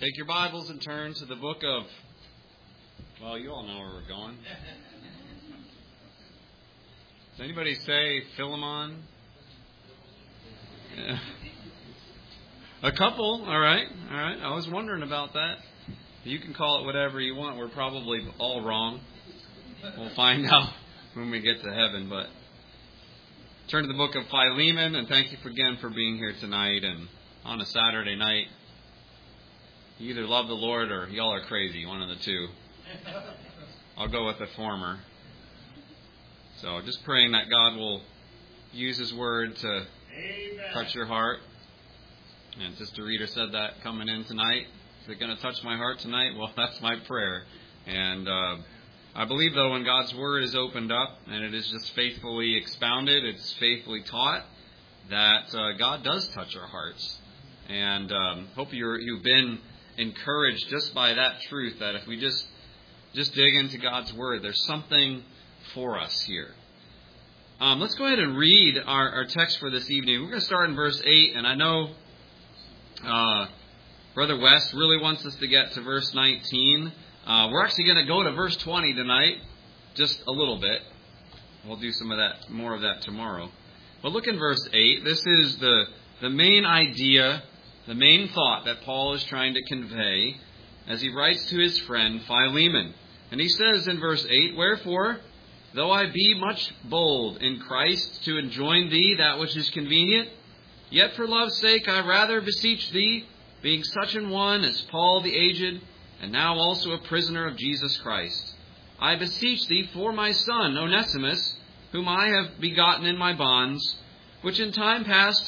Take your Bibles and turn to the book of, well, you all know where we're going. Does anybody say Philemon? Yeah. A couple, all right. I was wondering about that. You can call it whatever you want. We're probably all wrong. We'll find out when we get to heaven. But turn to the book of Philemon, and thank you again for being here tonight and on a Saturday night. You either love the Lord or y'all are crazy, one of the two. I'll go with the former. So just praying that God will use His Word to touch your heart. And Sister Rita said that coming in tonight. Is it going to touch my heart tonight? Well, that's my prayer. And I believe, though, when God's Word is opened up and it is just faithfully expounded, it's faithfully taught, that God does touch our hearts. And hope you've been encouraged just by that truth, that if we just dig into God's Word, there's something for us here. Let's go ahead and read our text for this evening. We're going to start in verse 8, and I know Brother West really wants us to get to verse 19. We're actually going to go to verse 20 tonight, just a little bit. We'll do more of that tomorrow. But look in verse 8. This is the main idea, the main thought that Paul is trying to convey as he writes to his friend Philemon. And he says in verse 8, "Wherefore, though I be much bold in Christ to enjoin thee that which is convenient, yet for love's sake I rather beseech thee, being such an one as Paul the aged, and now also a prisoner of Jesus Christ, I beseech thee for my son Onesimus, whom I have begotten in my bonds, which in time past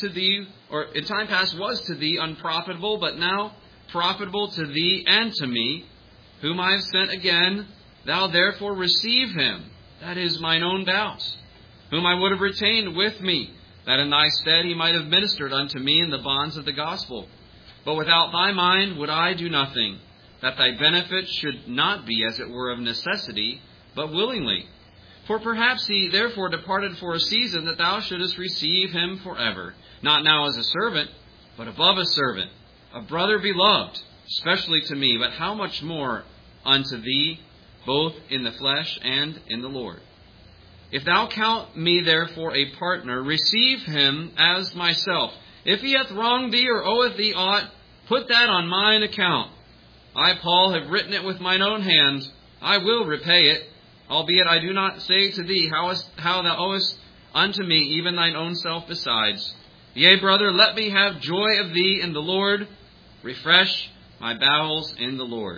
was to thee unprofitable, but now profitable to thee and to me, whom I have sent again. Thou therefore receive him, that is mine own bowels, whom I would have retained with me, that in thy stead he might have ministered unto me in the bonds of the gospel. But without thy mind would I do nothing, that thy benefit should not be as it were of necessity, but willingly. For perhaps he therefore departed for a season, that thou shouldest receive him forever, not now as a servant, but above a servant, a brother beloved, especially to me, but how much more unto thee, both in the flesh and in the Lord. If thou count me therefore a partner, receive him as myself. If he hath wronged thee or oweth thee aught, put that on mine account. I, Paul, have written it with mine own hand. I will repay it, albeit I do not say to thee how thou owest unto me even thine own self besides. Yea, brother, let me have joy of thee in the Lord. Refresh my bowels in the Lord."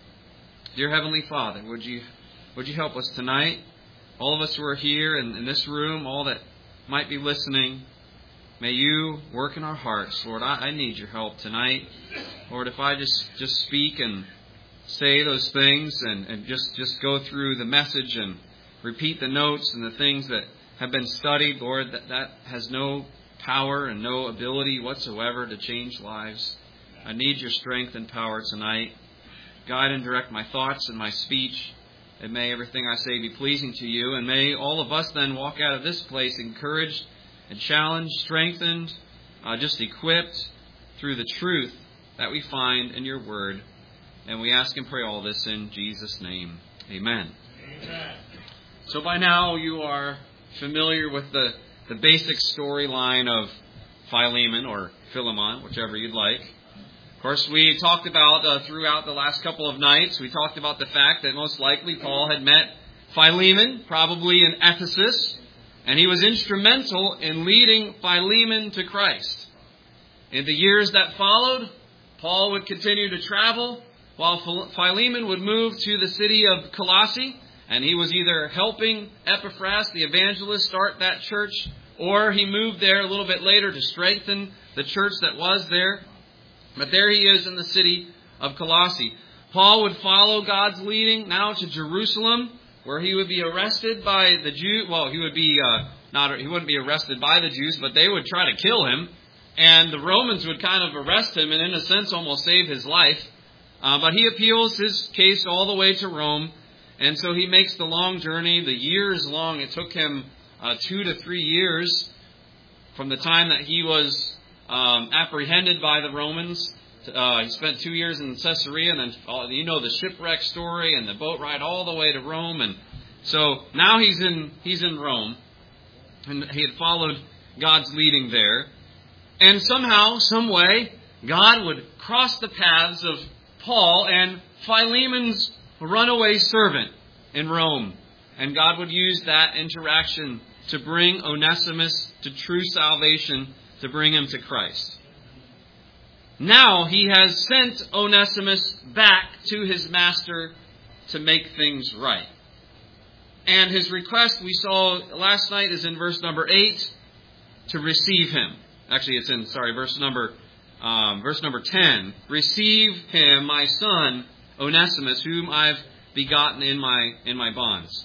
Dear Heavenly Father, would you help us tonight? All of us who are here in this room, all that might be listening, may you work in our hearts. Lord, I need your help tonight. Lord, if I just speak and say those things and just go through the message and repeat the notes and the things that have been studied, Lord, that has no power and no ability whatsoever to change lives. I need your strength and power tonight. Guide and direct my thoughts and my speech, and may everything I say be pleasing to you, and may all of us then walk out of this place encouraged and challenged, strengthened, just equipped through the truth that we find in your word. And we ask and pray all this in Jesus' name. Amen. Amen. So by now you are familiar with the basic storyline of Philemon, or Philemon, whichever you'd like. Of course, we talked about throughout the last couple of nights, we talked about the fact that most likely Paul had met Philemon, probably in Ephesus, and he was instrumental in leading Philemon to Christ. In the years that followed, Paul would continue to travel, while Philemon would move to the city of Colossae, and he was either helping Epaphras, the evangelist, start that church, or he moved there a little bit later to strengthen the church that was there. But there he is in the city of Colossae. Paul would follow God's leading now to Jerusalem, where he would be arrested by the Jews. Well, he wouldn't be arrested by the Jews, but they would try to kill him. And the Romans would kind of arrest him and in a sense almost save his life. But he appeals his case all the way to Rome. And so he makes the long journey, the years long. It took him 2 to 3 years from the time that he was apprehended by the Romans He spent 2 years in Caesarea, and then the shipwreck story and the boat ride all the way to Rome. And so now he's in Rome, and he had followed God's leading there. And somehow, some way, God would cross the paths of Paul and Philemon's runaway servant in Rome. And God would use that interaction to bring Onesimus to true salvation, to bring him to Christ. Now he has sent Onesimus back to his master to make things right. And his request we saw last night is in verse number 8, to receive him. Actually, it's in, verse number 10. Receive him, my son, Onesimus, whom I've begotten in my bonds.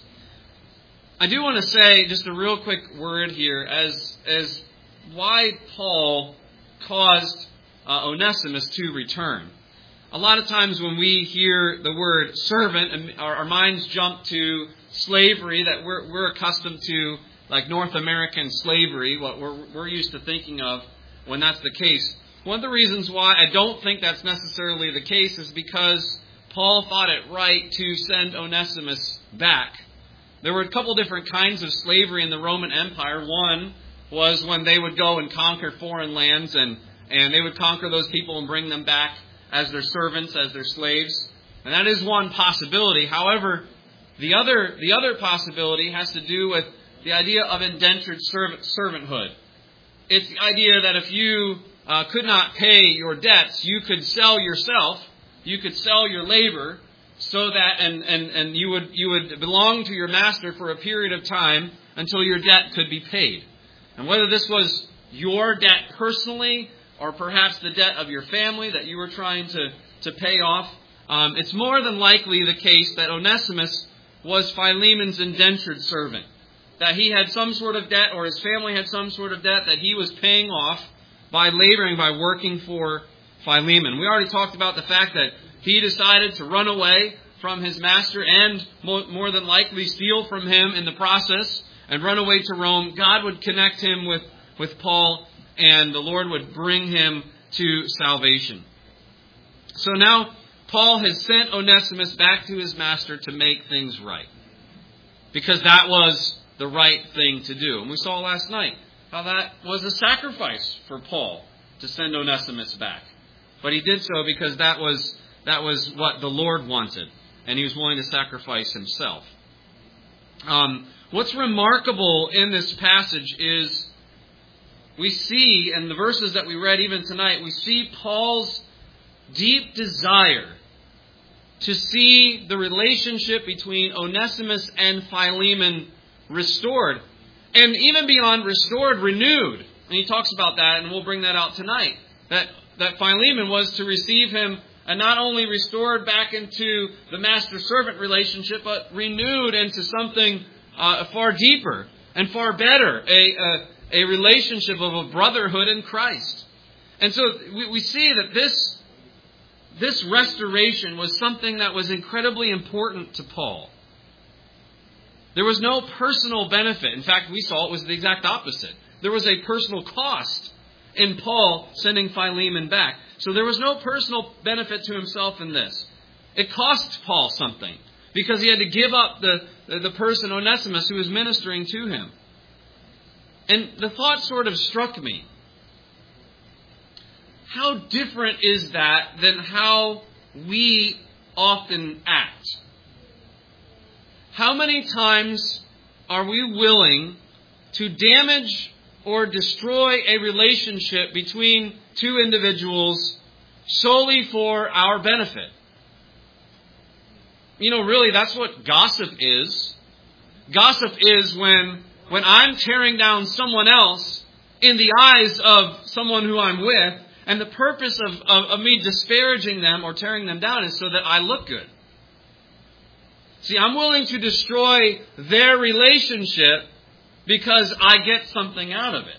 I do want to say just a real quick word here as why Paul caused Onesimus to return. A lot of times when we hear the word servant, our minds jump to slavery that we're accustomed to, like North American slavery, what we're used to thinking of when that's the case. One of the reasons why I don't think that's necessarily the case is because Paul thought it right to send Onesimus back. There were a couple different kinds of slavery in the Roman Empire. One was when they would go and conquer foreign lands, and they would conquer those people and bring them back as their servants, as their slaves. And that is one possibility. However, the other possibility has to do with the idea of indentured servanthood. It's the idea that if you could not pay your debts, you could sell yourself, you could sell your labor, so that and you would belong to your master for a period of time until your debt could be paid. And whether this was your debt personally, or perhaps the debt of your family that you were trying to pay off, it's more than likely the case that Onesimus was Philemon's indentured servant. That he had some sort of debt, or his family had some sort of debt that he was paying off by laboring, by working for Philemon. We already talked about the fact that he decided to run away from his master and more than likely steal from him in the process and run away to Rome. God would connect him with Paul, and the Lord would bring him to salvation. So now Paul has sent Onesimus back to his master to make things right, because that was the right thing to do. And we saw last night how that was a sacrifice for Paul to send Onesimus back. But he did so because that was what the Lord wanted, and he was willing to sacrifice himself. What's remarkable in this passage is we see, in the verses that we read even tonight, we see Paul's deep desire to see the relationship between Onesimus and Philemon restored. And even beyond restored, renewed. And he talks about that, and we'll bring that out tonight. That Philemon was to receive him, and not only restored back into the master-servant relationship, but renewed into something far deeper and far better, a relationship of a brotherhood in Christ. And so we see that this restoration was something that was incredibly important to Paul. There was no personal benefit. In fact, we saw it was the exact opposite. There was a personal cost in Paul sending Philemon back. So there was no personal benefit to himself in this. It cost Paul something, because he had to give up the person Onesimus who was ministering to him. And the thought sort of struck me. How different is that than how we often act? How many times are we willing to damage or destroy a relationship between two individuals solely for our benefit? Really, that's what gossip is. Gossip is when I'm tearing down someone else in the eyes of someone who I'm with, and the purpose of me disparaging them or tearing them down is so that I look good. See, I'm willing to destroy their relationship because I get something out of it.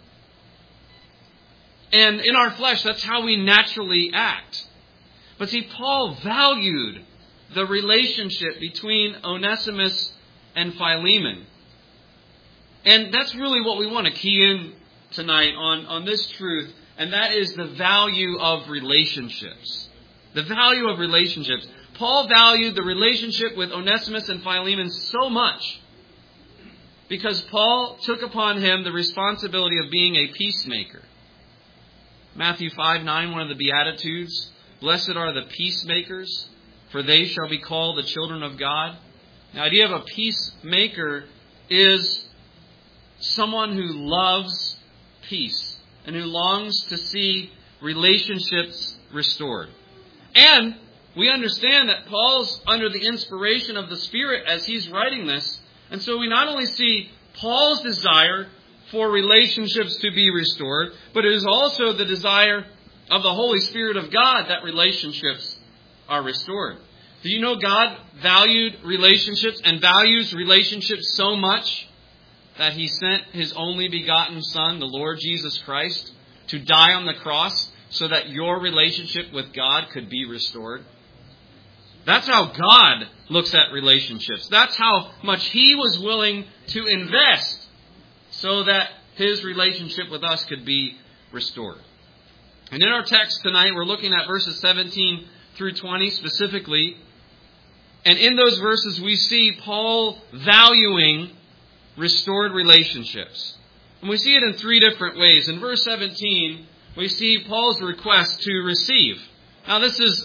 And in our flesh, that's how we naturally act. But see, Paul valued the relationship between Onesimus and Philemon. And that's really what we want to key in tonight on this truth and that is the value of relationships. The value of relationships. Paul valued the relationship with Onesimus and Philemon so much because Paul took upon him the responsibility of being a peacemaker. Matthew 5:9, one of the Beatitudes, "Blessed are the peacemakers, for they shall be called the children of God." The idea of a peacemaker is someone who loves peace and who longs to see relationships restored. And we understand that Paul's under the inspiration of the Spirit as he's writing this. And so we not only see Paul's desire for relationships to be restored, but it is also the desire of the Holy Spirit of God that relationships are restored. Do you know God valued relationships and values relationships so much that He sent His only begotten Son, the Lord Jesus Christ, to die on the cross so that your relationship with God could be restored? That's how God looks at relationships. That's how much He was willing to invest so that His relationship with us could be restored. And in our text tonight, we're looking at verses 17 through 20 specifically. And in those verses, we see Paul valuing restored relationships. And we see it in three different ways. In verse 17, we see Paul's request to receive. Now this is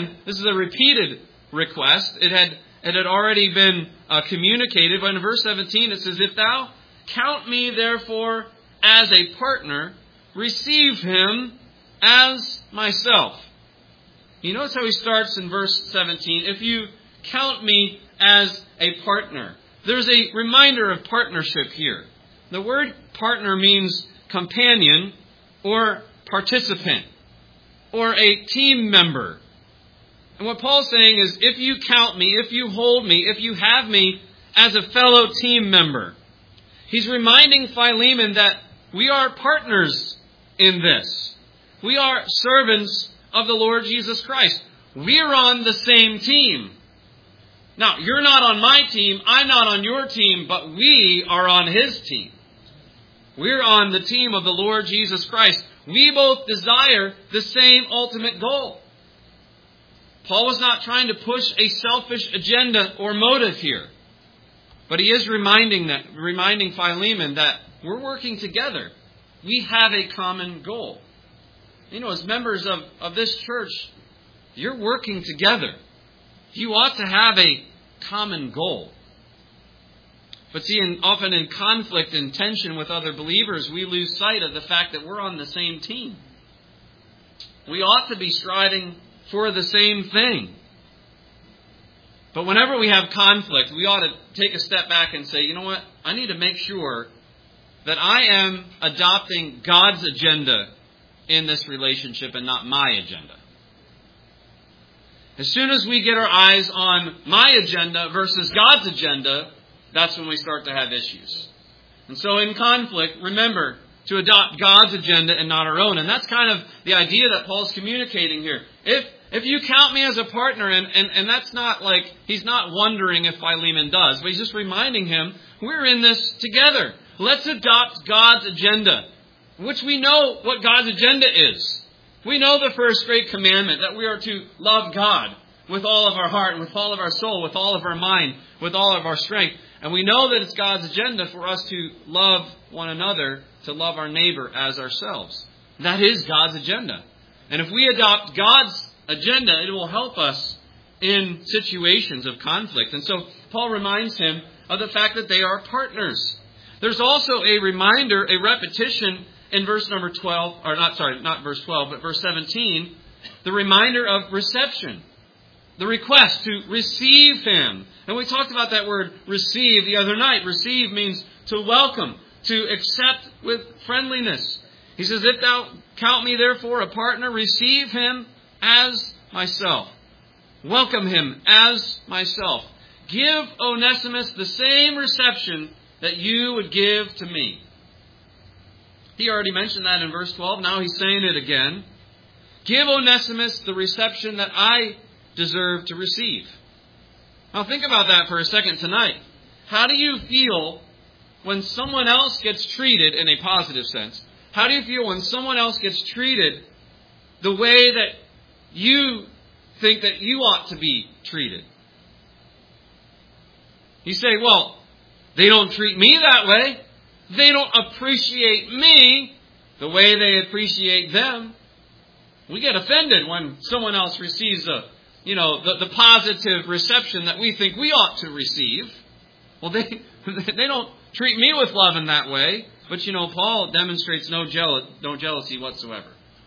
a repeated request. It had already been communicated, but in verse 17 it says, "If thou count me therefore as a partner, receive him as myself." You notice how he starts in verse 17, "If you count me as a partner." There's a reminder of partnership here. The word partner means companion or participant or a team member. And what Paul's saying is, if you count me, if you hold me, if you have me as a fellow team member, he's reminding Philemon that we are partners in this. We are servants of the Lord Jesus Christ. We're on the same team. Now, you're not on my team, I'm not on your team, but we are on His team. We're on the team of the Lord Jesus Christ. We both desire the same ultimate goal. Paul was not trying to push a selfish agenda or motive here. But he is reminding Philemon that we're working together. We have a common goal. You know, as members of this church, you're working together. You ought to have a common goal. But see, often in conflict and tension with other believers, we lose sight of the fact that we're on the same team. We ought to be striving for the same thing. But whenever we have conflict, we ought to take a step back and say, you know what? I need to make sure that I am adopting God's agenda in this relationship and not my agenda. As soon as we get our eyes on my agenda versus God's agenda, that's when we start to have issues. And so in conflict, remember to adopt God's agenda and not our own. And that's kind of the idea that Paul's communicating here. If you count me as a partner, and that's not like, he's not wondering if Philemon does, but he's just reminding him, we're in this together. Let's adopt God's agenda, which we know what God's agenda is. We know the first great commandment, that we are to love God with all of our heart, with all of our soul, with all of our mind, with all of our strength. And we know that it's God's agenda for us to love one another, to love our neighbor as ourselves. That is God's agenda. And if we adopt God's agenda, it will help us in situations of conflict. And so Paul reminds him of the fact that they are partners. There's also a reminder, a repetition in verse number 12, or not verse 12, but verse 17, the reminder of reception. The request to receive him. And we talked about that word receive the other night. Receive means to welcome, to accept with friendliness. He says, if thou count me therefore a partner, receive him as myself. Welcome him as myself. Give Onesimus the same reception that you would give to me. He already mentioned that in verse 12. Now he's saying it again. Give Onesimus the reception that I deserve to receive. Now think about that for a second tonight. How do you feel when someone else gets treated, in a positive sense, How do you feel when someone else gets treated the way that you think that you ought to be treated? You say, well, they don't treat me that way. They don't appreciate me the way they appreciate them. We get offended when someone else receives the positive reception that we think we ought to receive. Well, they don't treat me with love in that way. But Paul demonstrates no jealousy whatsoever.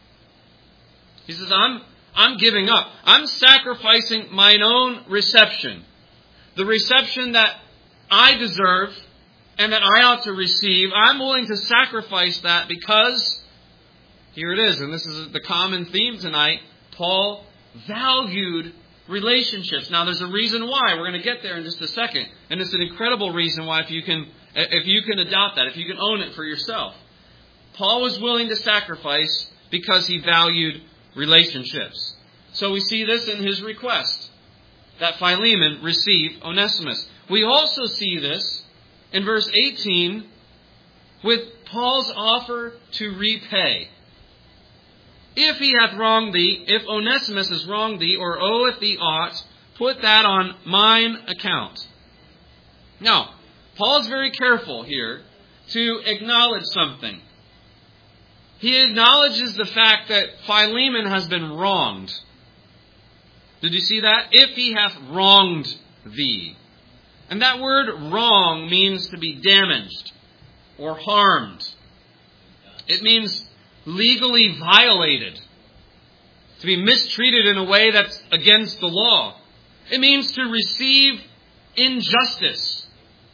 He says, I'm giving up. I'm sacrificing mine own reception. The reception that I deserve and that I ought to receive. I'm willing to sacrifice that because, here it is, and this is the common theme tonight, Paul valued relationships. Now, there's a reason why. We're going to get there in just a second. And it's an incredible reason why if you can adopt that, if you can own it for yourself. Paul was willing to sacrifice because he valued relationships. So we see this in his request, that Philemon receive Onesimus. We also see this in verse 18 with Paul's offer to repay. If he hath wronged thee, if Onesimus has wronged thee, or oweth thee aught, put that on mine account. Now, Paul's very careful here to acknowledge something. He acknowledges the fact that Philemon has been wronged. Did you see that? If he hath wronged thee. And that word wrong means to be damaged or harmed. It means legally violated. To be mistreated in a way that's against the law. It means to receive injustice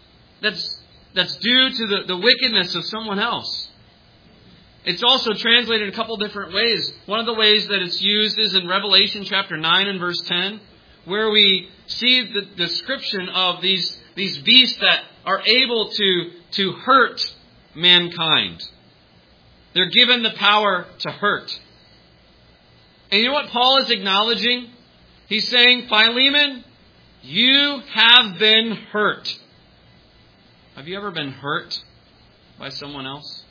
that's due to the wickedness of someone else. It's also translated a couple different ways. One of the ways that it's used is in Revelation chapter 9 and verse 10, where we see the description of these beasts that are able to hurt mankind. They're given the power to hurt. And you know what Paul is acknowledging? He's saying, Philemon, you have been hurt. Have you ever been hurt by someone else?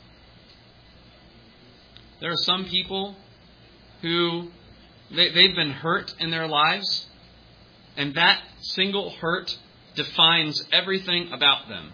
There are some people who they've been hurt in their lives, and that single hurt defines everything about them.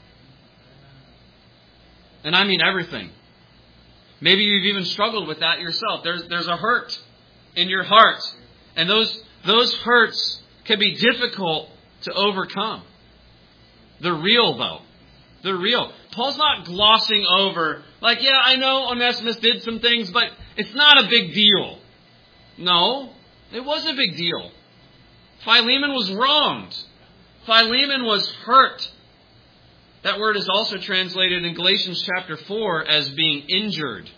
And I mean everything. Maybe you've even struggled with that yourself. There's a hurt in your heart, and those hurts can be difficult to overcome. They're real, though. They're real. Paul's not glossing over, like, yeah, I know Onesimus did some things, but it's not a big deal. No, it was a big deal. Philemon was wronged. Philemon was hurt. That word is also translated in Galatians chapter 4 as being injured.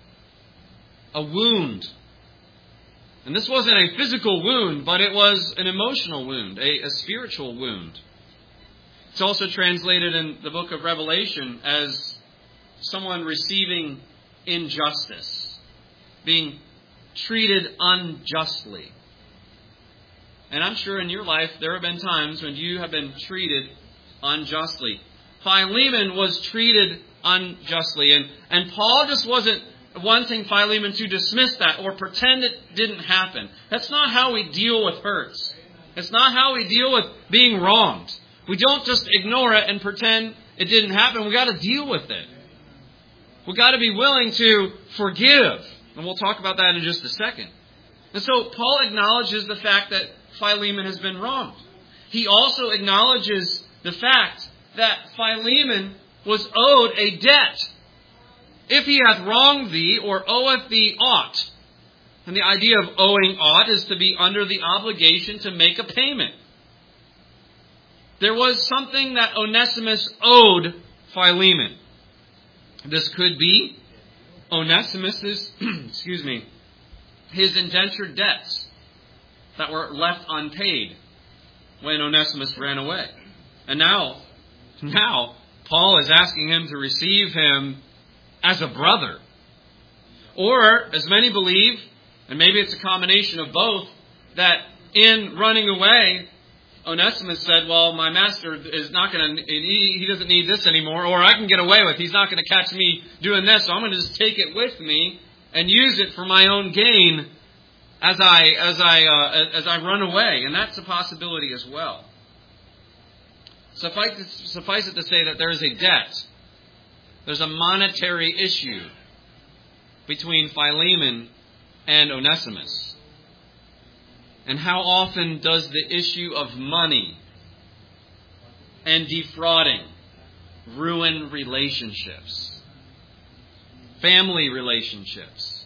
A wound. And this wasn't a physical wound, but it was an emotional wound, a spiritual wound. It's also translated in the book of Revelation as someone receiving injustice, being treated unjustly. And I'm sure in your life there have been times when you have been treated unjustly. Philemon was treated unjustly, and Paul just wasn't wanting Philemon to dismiss that or pretend it didn't happen. That's not how we deal with hurts. It's not how we deal with being wronged. We don't just ignore it and pretend it didn't happen. We've got to deal with it. We've got to be willing to forgive. And we'll talk about that in just a second. And so Paul acknowledges the fact that Philemon has been wronged. He also acknowledges the fact that Philemon was owed a debt. If he hath wronged thee, or oweth thee aught. And the idea of owing aught is to be under the obligation to make a payment. There was something that Onesimus owed Philemon. This could be Onesimus's, his indentured debts that were left unpaid when Onesimus ran away. And now Paul is asking him to receive him as a brother. Or, as many believe, and maybe it's a combination of both, that in running away, Onesimus said, well, my master is not going to, he doesn't need this anymore, or I can get away with, he's not going to catch me doing this, so I'm going to just take it with me and use it for my own gain as I run away. And that's a possibility as well. Suffice it to say that there is a debt. There's a monetary issue between Philemon and Onesimus. And how often does the issue of money and defrauding ruin relationships, family relationships?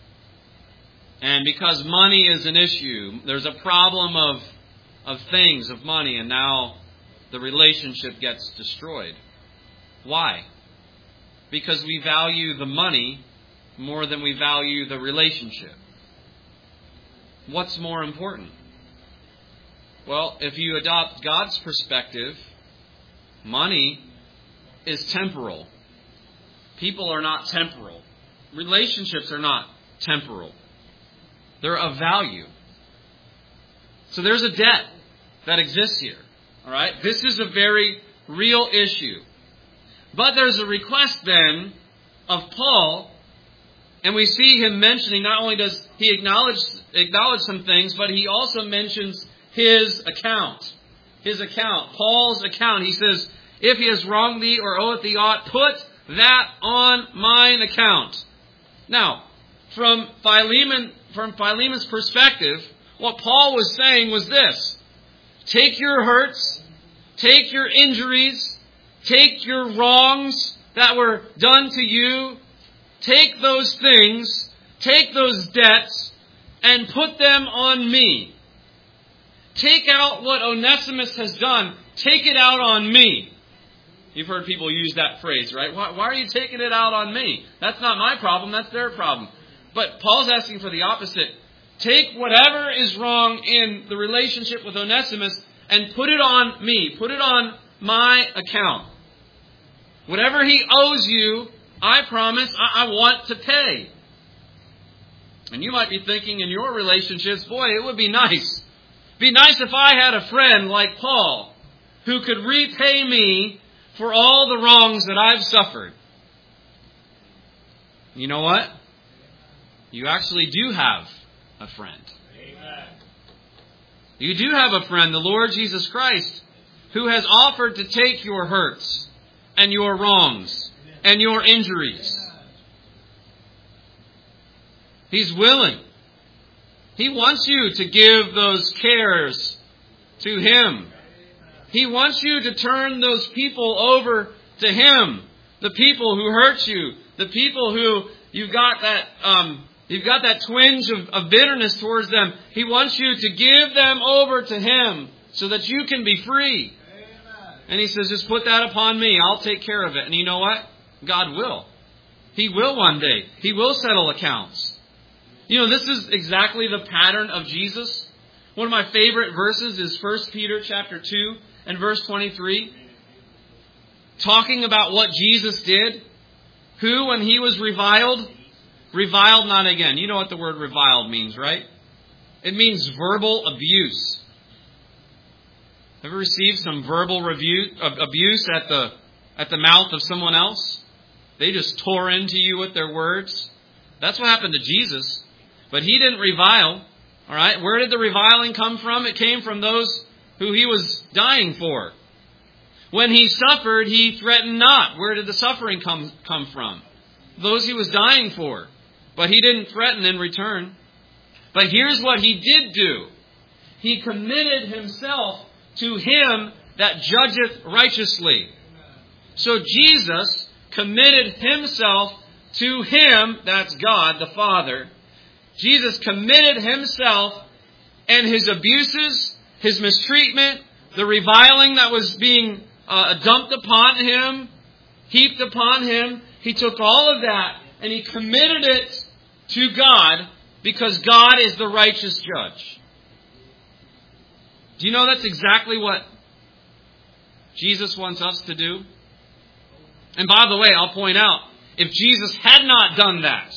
And because money is an issue, there's a problem of things, of money, and now the relationship gets destroyed. Why? Because we value the money more than we value the relationship. What's more important? Well, if you adopt God's perspective, money is temporal. People are not temporal. Relationships are not temporal. They're of value. So there's a debt that exists here. All right? This is a very real issue. But there's a request then of Paul. And we see him mentioning, not only does he acknowledge some things, but he also mentions his account. His account, Paul's account. He says, if he has wronged thee or oweth thee aught, put that on mine account. Now, from Philemon's perspective, what Paul was saying was this: take your hurts, take your injuries, take your wrongs that were done to you, take those things, take those debts, and put them on me. Take out what Onesimus has done. Take it out on me. You've heard people use that phrase, right? Why are you taking it out on me? That's not my problem. That's their problem. But Paul's asking for the opposite. Take whatever is wrong in the relationship with Onesimus and put it on me. Put it on my account. Whatever he owes you, I promise, I want to pay. And you might be thinking in your relationships, boy, it would be nice. It'd be nice if I had a friend like Paul who could repay me for all the wrongs that I've suffered. You know what? You actually do have a friend. Amen. You do have a friend, the Lord Jesus Christ, who has offered to take your hurts and your wrongs and your injuries. He's willing. He wants you to give those cares to Him. He wants you to turn those people over to Him. The people who hurt you. The people who you've got that twinge of bitterness towards them. He wants you to give them over to Him so that you can be free. Amen. And He says, just put that upon me. I'll take care of it. And you know what? God will. He will one day. He will settle accounts. You know, this is exactly the pattern of Jesus. One of my favorite verses is 1 Peter chapter 2 and verse 23. Talking about what Jesus did. Who, when He was reviled not again. You know what the word reviled means, right? It means verbal abuse. Ever received some verbal abuse at the mouth of someone else? They just tore into you with their words. That's what happened to Jesus. But He didn't revile. All right? Where did the reviling come from? It came from those who He was dying for. When He suffered, He threatened not. Where did the suffering come from? Those He was dying for. But He didn't threaten in return. But here's what He did do. He committed Himself to Him that judgeth righteously. So Jesus committed Himself to Him, that's God the Father. Jesus committed Himself and His abuses, His mistreatment, the reviling that was being dumped upon Him, heaped upon Him. He took all of that and He committed it to God because God is the righteous judge. Do you know that's exactly what Jesus wants us to do? And by the way, I'll point out, if Jesus had not done that,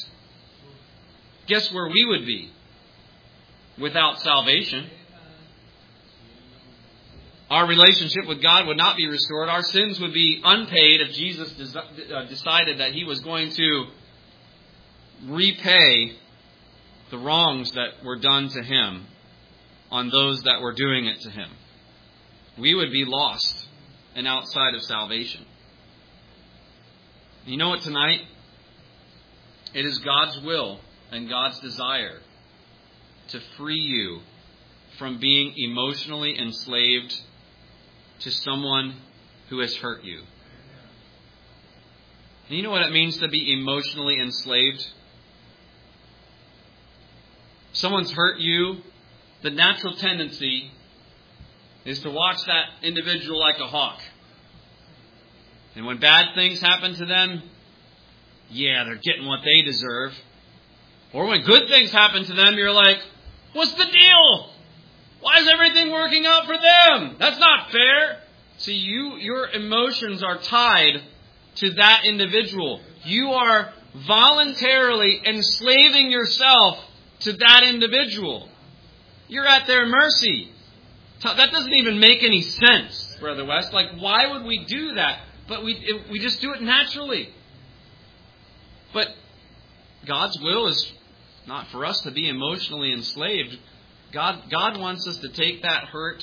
guess where we would be? Without salvation. Our relationship with God would not be restored. Our sins would be unpaid if Jesus decided that He was going to repay the wrongs that were done to Him on those that were doing it to Him. We would be lost and outside of salvation. You know what, tonight? It is God's will and God's desire to free you from being emotionally enslaved to someone who has hurt you. And you know what it means to be emotionally enslaved? Someone's hurt you. The natural tendency is to watch that individual like a hawk. And when bad things happen to them, yeah, they're getting what they deserve. Or when good things happen to them, you're like, what's the deal? Why is everything working out for them? That's not fair. See, your emotions are tied to that individual. You are voluntarily enslaving yourself to that individual. You're at their mercy. That doesn't even make any sense, Brother West. Like, why would we do that? But we just do it naturally. But God's will is not for us to be emotionally enslaved. God wants us to take that hurt,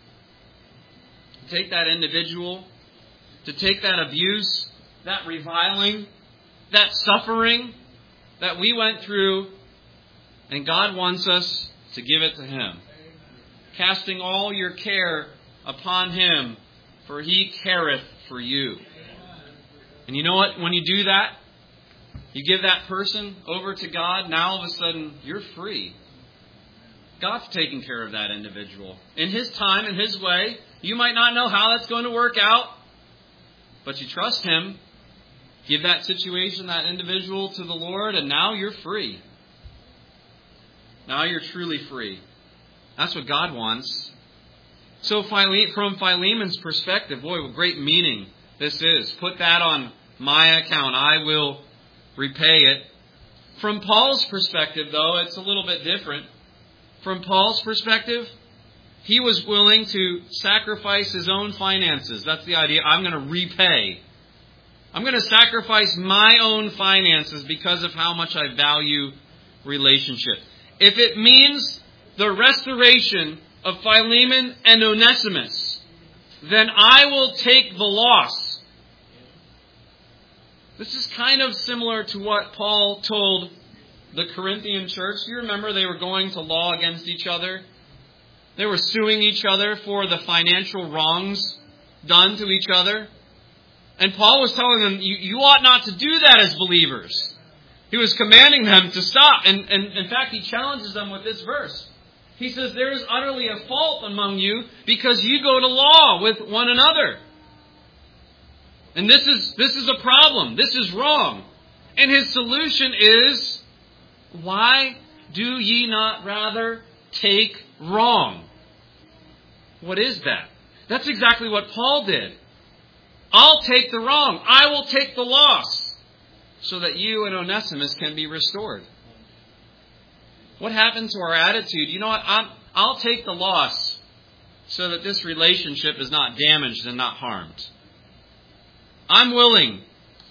to take that individual, to take that abuse, that reviling, that suffering that we went through, and God wants us to give it to Him. Casting all your care upon Him, for He careth for you. And you know what? When you do that, you give that person over to God, now all of a sudden you're free. God's taking care of that individual. In His time, in His way. You might not know how that's going to work out, but you trust Him. Give that situation, that individual to the Lord, and now you're free. Now you're truly free. That's what God wants. So from Philemon's perspective, boy, what great meaning this is. Put that on my account. I will repay it. From Paul's perspective, though, it's a little bit different. From Paul's perspective, he was willing to sacrifice his own finances. That's the idea. I'm going to repay. I'm going to sacrifice my own finances because of how much I value relationship. If it means the restoration of Philemon and Onesimus, then I will take the loss. This is kind of similar to what Paul told the Corinthian church. You remember they were going to law against each other. They were suing each other for the financial wrongs done to each other. And Paul was telling them, you ought not to do that as believers. He was commanding them to stop. And in fact, he challenges them with this verse. He says, there is utterly a fault among you because you go to law with one another. And this is a problem. This is wrong. And his solution is, why do ye not rather take wrong? What is that? That's exactly what Paul did. I'll take the wrong. I will take the loss so that you and Onesimus can be restored. What happened to our attitude? You know what? I'll take the loss so that this relationship is not damaged and not harmed. I'm willing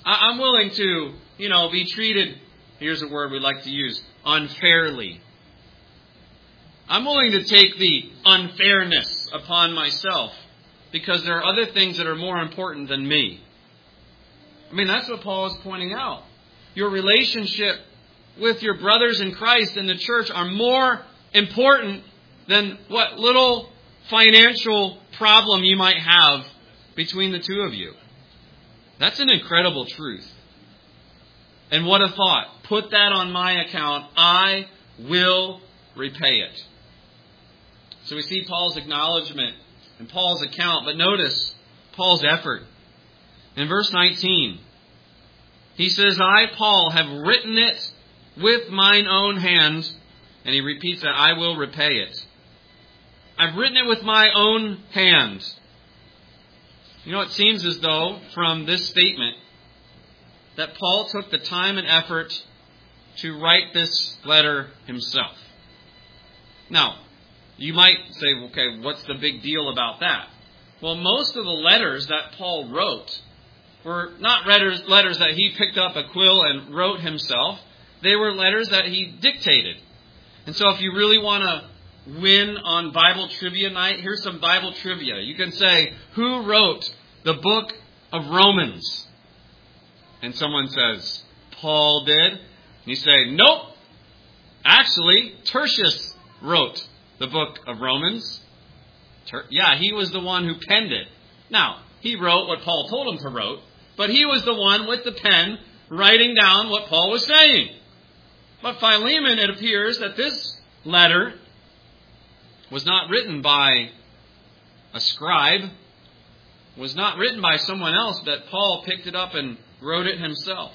to, be treated, here's a word we like to use, unfairly. I'm willing to take the unfairness upon myself because there are other things that are more important than me. I mean, that's what Paul is pointing out. Your relationship with your brothers in Christ in the church are more important than what little financial problem you might have between the two of you. That's an incredible truth. And what a thought. Put that on my account. I will repay it. So we see Paul's acknowledgement and Paul's account, but notice Paul's effort. In verse 19, he says, I, Paul, have written it with mine own hand, and he repeats that, I will repay it. I've written it with my own hand. It seems as though from this statement that Paul took the time and effort to write this letter himself. Now, you might say, okay, what's the big deal about that? Well, most of the letters that Paul wrote were not letters that he picked up a quill and wrote himself. They were letters that he dictated. And so if you really want to win on Bible Trivia Night, here's some Bible trivia. You can say, who wrote the book of Romans? And someone says, Paul did. And you say, nope. Actually, Tertius wrote the book of Romans. He was the one who penned it. Now, he wrote what Paul told him to write, but he was the one with the pen writing down what Paul was saying. But Philemon, it appears that this letter was not written by a scribe, was not written by someone else, but Paul picked it up and wrote it himself.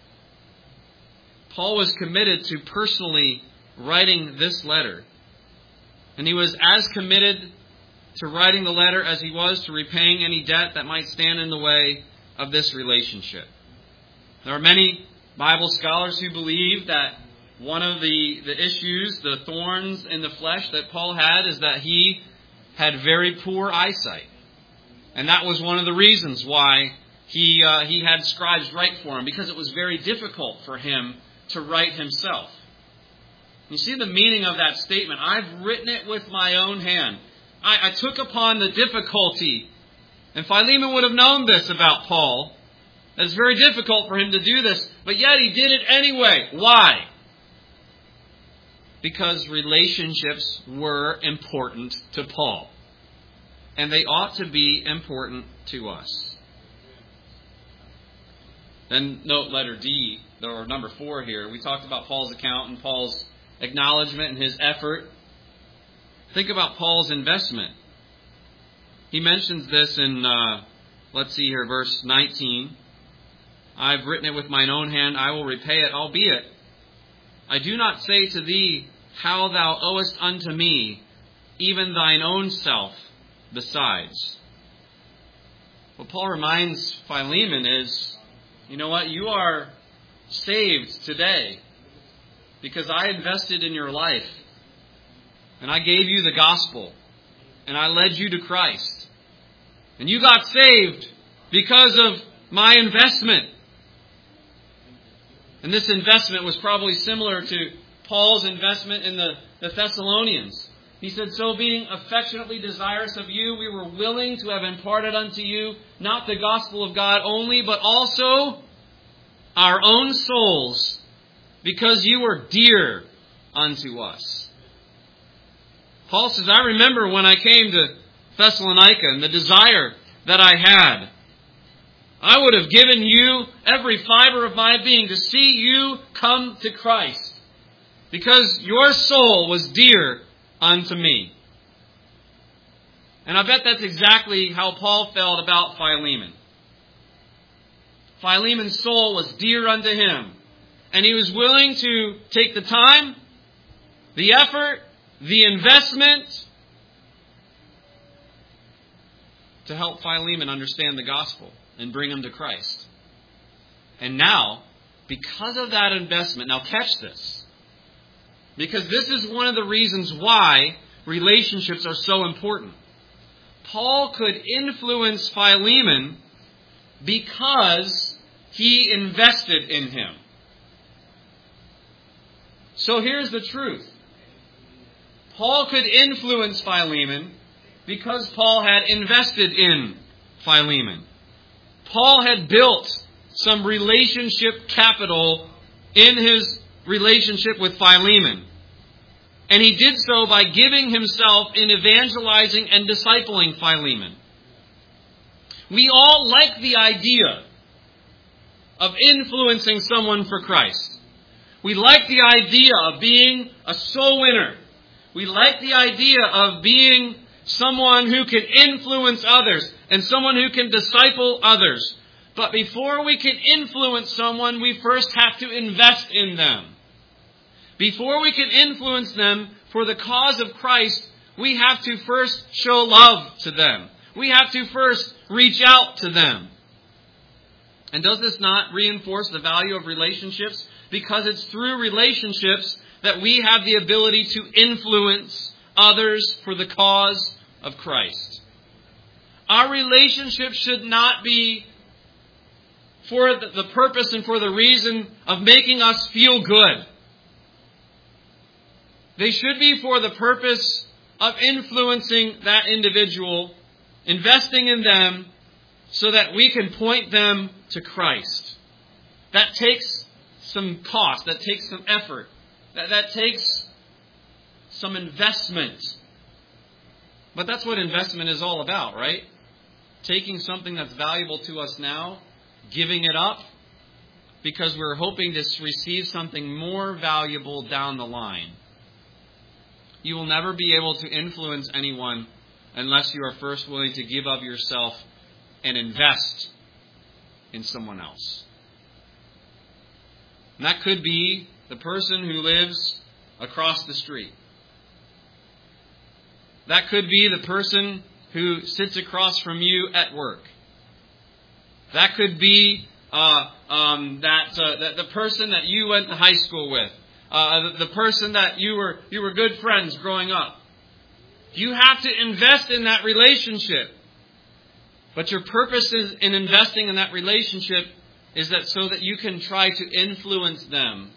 Paul was committed to personally writing this letter. And he was as committed to writing the letter as he was to repaying any debt that might stand in the way of this relationship. There are many Bible scholars who believe that one of the issues, the thorns in the flesh that Paul had, is that he had very poor eyesight. And that was one of the reasons why he had scribes write for him, because it was very difficult for him to write himself. You see the meaning of that statement. I've written it with my own hand. I took upon the difficulty. And Philemon would have known this about Paul. It's very difficult for him to do this, but yet he did it anyway. Why? Because relationships were important to Paul. And they ought to be important to us. Then note letter D, or number 4 here. We talked about Paul's account and Paul's acknowledgement and his effort. Think about Paul's investment. He mentions this in, verse 19. I've written it with mine own hand, I will repay it, albeit I do not say to thee how thou owest unto me, even thine own self besides. What Paul reminds Philemon is, you know what, you are saved today because I invested in your life. And I gave you the gospel. And I led you to Christ. And you got saved because of my investment. And this investment was probably similar to Paul's investment in the Thessalonians. He said, so being affectionately desirous of you, we were willing to have imparted unto you not the gospel of God only, but also our own souls, because you were dear unto us. Paul says, I remember when I came to Thessalonica and the desire that I had. I would have given you every fiber of my being to see you come to Christ, because your soul was dear unto me. And I bet that's exactly how Paul felt about Philemon. Philemon's soul was dear unto him. And he was willing to take the time, the effort, the investment to help Philemon understand the gospel and bring him to Christ. And now, because of that investment, now catch this, because this is one of the reasons why relationships are so important. Paul could influence Philemon because he invested in him. So here's the truth. Paul could influence Philemon because Paul had invested in Philemon. Paul had built some relationship capital in his relationship with Philemon. And he did so by giving himself in evangelizing and discipling Philemon. We all like the idea of influencing someone for Christ. We like the idea of being a soul winner. We like the idea of being someone who can influence others and someone who can disciple others. But before we can influence someone, we first have to invest in them. Before we can influence them for the cause of Christ, we have to first show love to them. We have to first reach out to them. And does this not reinforce the value of relationships? Because it's through relationships that we have the ability to influence others for the cause of Christ. Our relationships should not be for the purpose and for the reason of making us feel good. They should be for the purpose of influencing that individual, investing in them so that we can point them to Christ. That takes some cost. That takes some effort. That takes some investment. But that's what investment is all about, right? Taking something that's valuable to us now, giving it up, because we're hoping to receive something more valuable down the line. You will never be able to influence anyone unless you are first willing to give of yourself and invest in someone else. And that could be the person who lives across the street. That could be the person who sits across from you at work. That could be the person that you went to high school with. The person that you were good friends growing up. You have to invest in that relationship. But your purpose in investing in that relationship is that so that you can try to influence them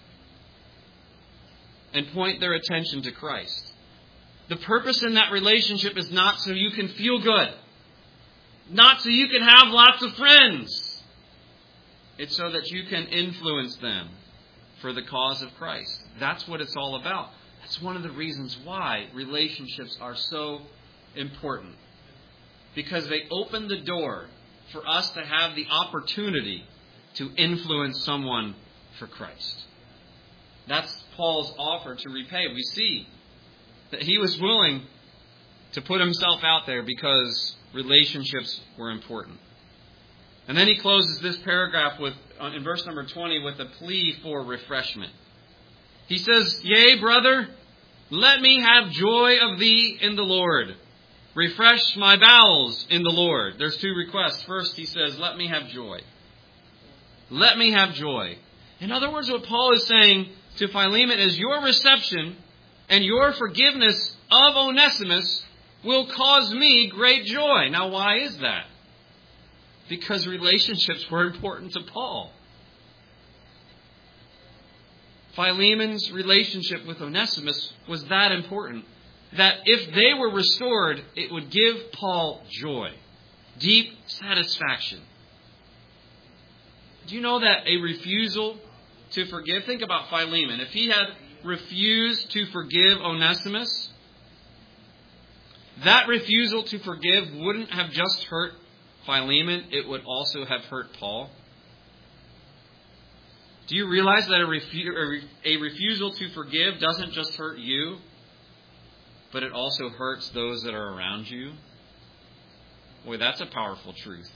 and point their attention to Christ. The purpose in that relationship is not so you can feel good. Not so you can have lots of friends. It's so that you can influence them for the cause of Christ. That's what it's all about. That's one of the reasons why relationships are so important. Because they open the door for us to have the opportunity to influence someone for Christ. That's Paul's offer to repay. We see that he was willing to put himself out there because relationships were important. And then he closes this paragraph in verse number 20 with a plea for refreshment. He says, "Yea, brother, let me have joy of thee in the Lord. Refresh my bowels in the Lord." There's two requests. First, he says, let me have joy. Let me have joy. In other words, what Paul is saying to Philemon is your reception and your forgiveness of Onesimus will cause me great joy. Now, why is that? Because relationships were important to Paul. Philemon's relationship with Onesimus was that important that if they were restored, it would give Paul joy, deep satisfaction. Do you know that a refusal to forgive, think about Philemon. If he had refused to forgive Onesimus, that refusal to forgive wouldn't have just hurt Philemon, it would also have hurt Paul. Do you realize that a refusal to forgive doesn't just hurt you, but it also hurts those that are around you? Boy, that's a powerful truth.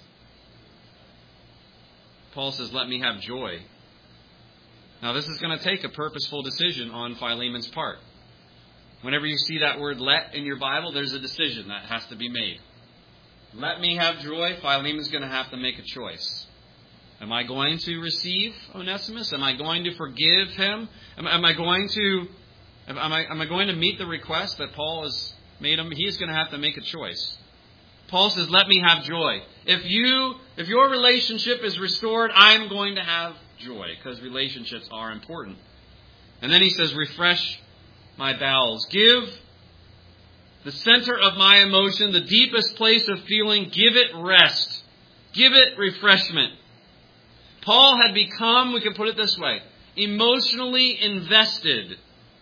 Paul says, let me have joy. Now, this is going to take a purposeful decision on Philemon's part. Whenever you see that word let in your Bible, there's a decision that has to be made. Let me have joy. Philemon's going to have to make a choice. Am I going to receive Onesimus? Am I going to forgive him? Am I going to meet the request that Paul has made him? He's going to have to make a choice. Paul says, let me have joy. If your relationship is restored, I'm going to have joy, because relationships are important. And then he says, refresh my bowels. Give the center of my emotion, the deepest place of feeling, give it rest. Give it refreshment. Paul had become, we can put it this way, emotionally invested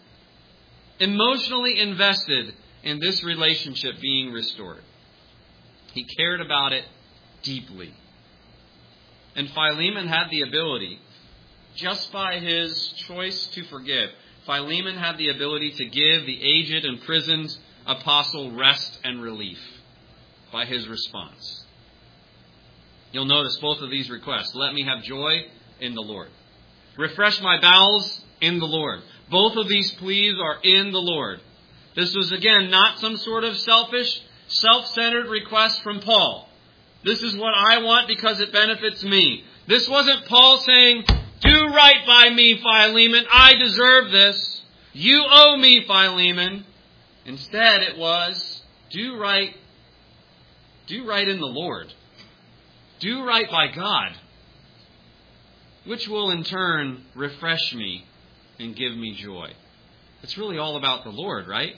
in this relationship being restored. He cared about it deeply. And Philemon had the ability, just by his choice to forgive, Philemon had the ability to give the aged, imprisoned apostle rest and relief by his response. You'll notice both of these requests. Let me have joy in the Lord. Refresh my bowels in the Lord. Both of these pleas are in the Lord. This was, again, not some sort of selfish, self-centered request from Paul. This is what I want because it benefits me. This wasn't Paul saying, do right by me, Philemon. I deserve this. You owe me, Philemon. Instead, it was, do right Do right in the Lord. Do right by God, which will in turn refresh me and give me joy. It's really all about the Lord, right?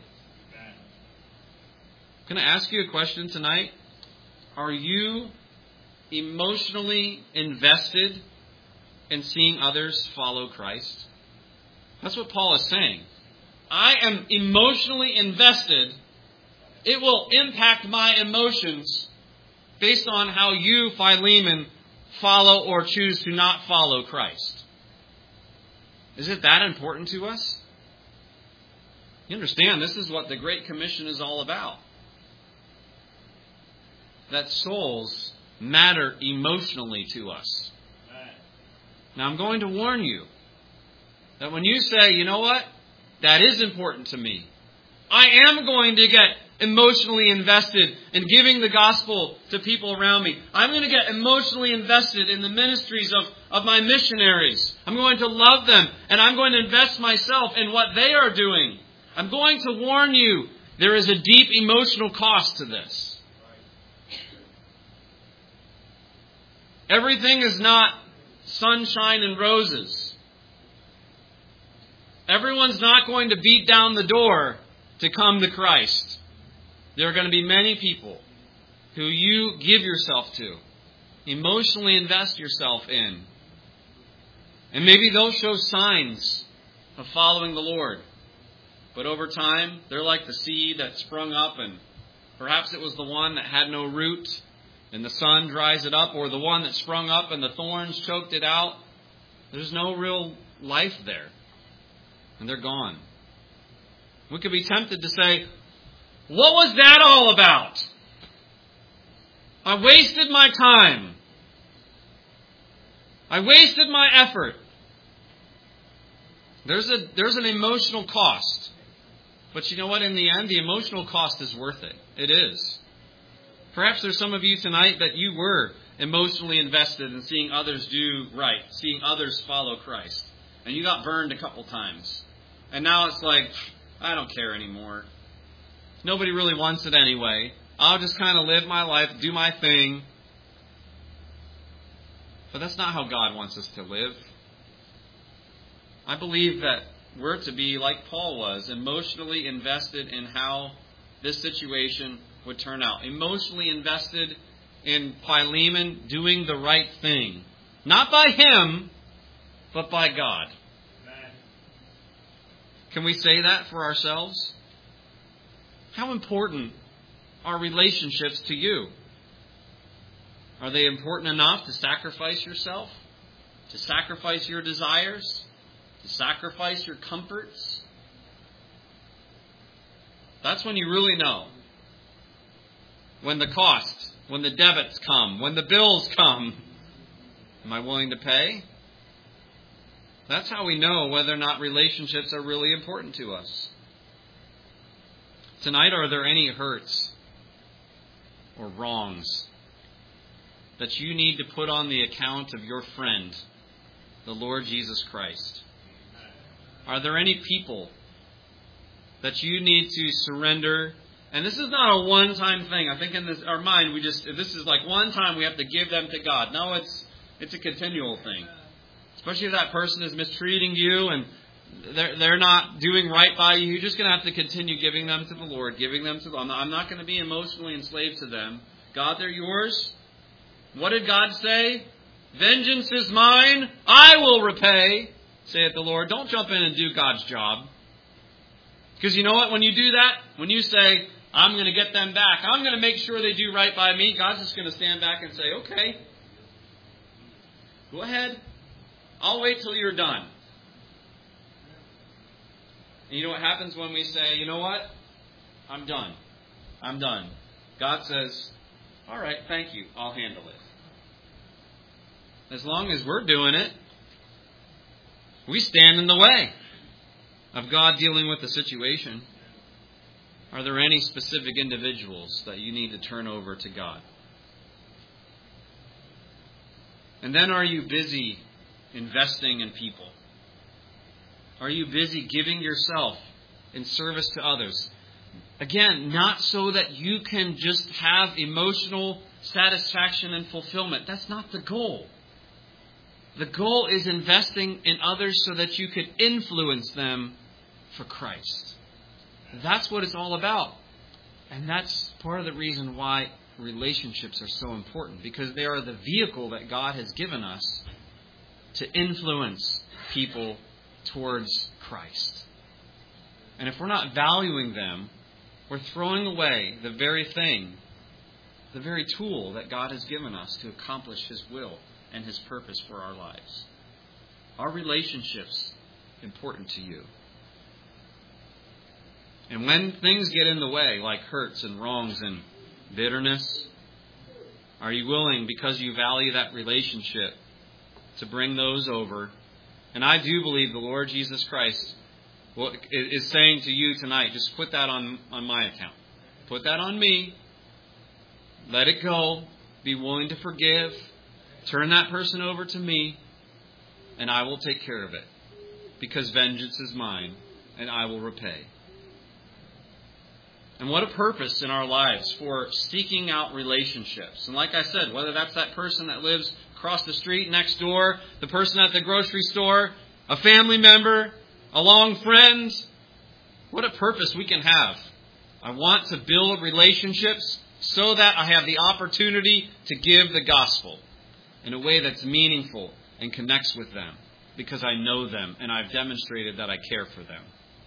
Can I ask you a question tonight? Are you emotionally invested in seeing others follow Christ? That's what Paul is saying. I am emotionally invested. It will impact my emotions based on how you, Philemon, follow or choose to not follow Christ. Is it that important to us? You understand, this is what the Great Commission is all about. That souls matter emotionally to us. Now, I'm going to warn you that when you say, you know what, that is important to me, I am going to get emotionally invested in giving the gospel to people around me. I'm going to get emotionally invested in the ministries of my missionaries. I'm going to love them, and I'm going to invest myself in what they are doing. I'm going to warn you, there is a deep emotional cost to this. Everything is not sunshine and roses. Everyone's not going to beat down the door to come to Christ. There are going to be many people who you give yourself to, emotionally invest yourself in. And maybe they'll show signs of following the Lord. But over time, they're like the seed that sprung up, and perhaps it was the one that had no root and the sun dries it up, or the one that sprung up and the thorns choked it out. There's no real life there. And they're gone. We could be tempted to say, what was that all about? I wasted my time. I wasted my effort. There's an emotional cost. But you know what? In the end, the emotional cost is worth it. It is. Perhaps there's some of you tonight that you were emotionally invested in seeing others do right, seeing others follow Christ. And you got burned a couple times. And now it's like, I don't care anymore. Nobody really wants it anyway. I'll just kind of live my life, do my thing. But that's not how God wants us to live. I believe that we're to be like Paul was, emotionally invested in how this situation would turn out. Emotionally invested in Philemon doing the right thing. Not by him, but by God. Amen. Can we say that for ourselves? How important are relationships to you? Are they important enough to sacrifice yourself? To sacrifice your desires? To sacrifice your comforts? That's when you really know. When the costs, when the debits come, when the bills come, am I willing to pay? That's how we know whether or not relationships are really important to us. Tonight, are there any hurts or wrongs that you need to put on the account of your friend, the Lord Jesus Christ? Are there any people that you need to surrender? And this is not a one-time thing. I think in our mind, this is like one time we have to give them to God. No, it's a continual thing. Especially if that person is mistreating you and they're not doing right by you. You're just going to have to continue giving them to the Lord, giving them to them. I'm not going to be emotionally enslaved to them. God, they're yours. What did God say? Vengeance is mine. I will repay, saith the Lord. Don't jump in and do God's job. Because you know what? When you do that, when you say, I'm going to get them back, I'm going to make sure they do right by me, God's just going to stand back and say, okay, go ahead. I'll wait till you're done. And you know what happens when we say, you know what? I'm done. I'm done. God says, all right, thank you. I'll handle it. As long as we're doing it, we stand in the way of God dealing with the situation. Are there any specific individuals that you need to turn over to God? And then are you busy investing in people? Are you busy giving yourself in service to others? Again, not so that you can just have emotional satisfaction and fulfillment. That's not the goal. The goal is investing in others so that you could influence them for Christ. That's what it's all about. And that's part of the reason why relationships are so important, because they are the vehicle that God has given us to influence people towards Christ. And if we're not valuing them, we're throwing away the very thing, the very tool that God has given us to accomplish His will and His purpose for our lives. Are relationships important to you? And when things get in the way, like hurts and wrongs and bitterness, are you willing, because you value that relationship, to bring those over? And I do believe the Lord Jesus Christ is saying to you tonight, just put that on my account. Put that on me. Let it go. Be willing to forgive. Turn that person over to me, and I will take care of it. Because vengeance is mine, and I will repay. And what a purpose in our lives for seeking out relationships. And like I said, whether that's that person that lives across the street next door, the person at the grocery store, a family member, a long friend, what a purpose we can have. I want to build relationships so that I have the opportunity to give the gospel in a way that's meaningful and connects with them, because I know them and I've demonstrated that I care for them.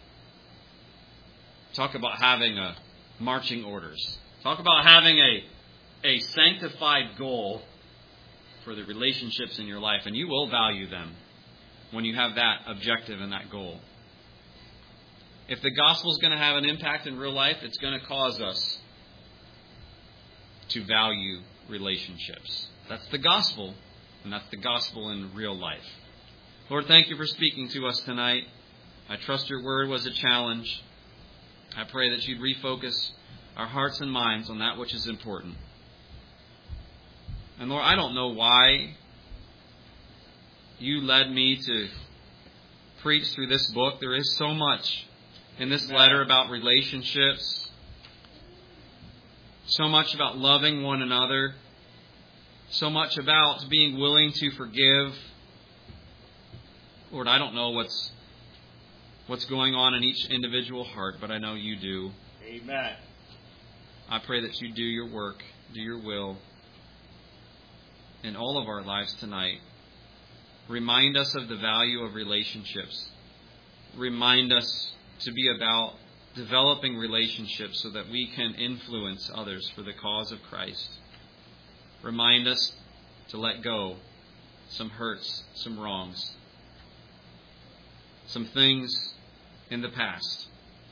Talk about having marching orders. Talk about having a sanctified goal for the relationships in your life, and you will value them when you have that objective and that goal. If the gospel is going to have an impact in real life, it's going to cause us to value relationships. That's the gospel, and that's the gospel in real life. Lord, thank you for speaking to us tonight. I trust your word was a challenge. I pray that you'd refocus our hearts and minds on that which is important. And Lord, I don't know why you led me to preach through this book. There is so much in this letter about relationships, so much about loving one another, so much about being willing to forgive. Lord, I don't know what's going on in each individual heart, but I know you do. Amen. I pray that you do your work, do your will in all of our lives tonight. Remind us of the value of relationships. Remind us to be about developing relationships so that we can influence others for the cause of Christ. Remind us to let go some hurts, some wrongs, some things in the past,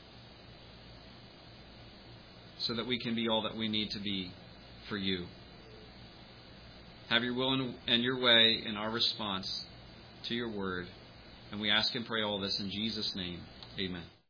so that we can be all that we need to be for you. Have your will and your way in our response to your word. And we ask and pray all this in Jesus' name. Amen.